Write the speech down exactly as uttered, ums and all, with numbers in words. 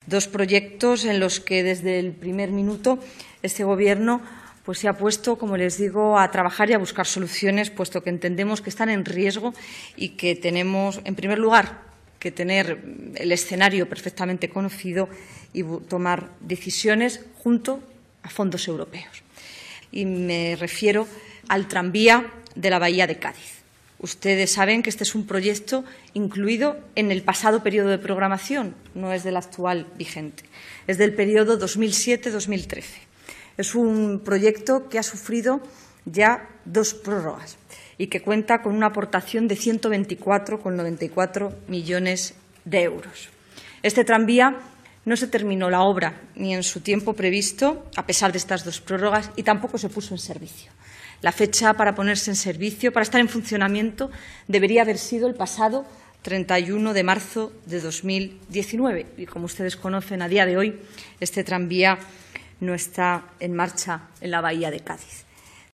Dos proyectos en los que desde el primer minuto este Gobierno pues, se ha puesto, como les digo, a trabajar y a buscar soluciones, puesto que entendemos que están en riesgo y que tenemos, en primer lugar, que tener el escenario perfectamente conocido y tomar decisiones junto a fondos europeos. Y me refiero al tranvía de la Bahía de Cádiz. Ustedes saben que este es un proyecto incluido en el pasado periodo de programación, no es del actual vigente, es del periodo dos mil siete dos mil trece. Es un proyecto que ha sufrido ya dos prórrogas y que cuenta con una aportación de ciento veinticuatro coma noventa y cuatro millones de euros. Este tranvía no se terminó la obra ni en su tiempo previsto, a pesar de estas dos prórrogas, y tampoco se puso en servicio. La fecha para ponerse en servicio, para estar en funcionamiento, debería haber sido el pasado treinta y uno de marzo de dos mil diecinueve. Y como ustedes conocen, a día de hoy, este tranvía no está en marcha en la Bahía de Cádiz.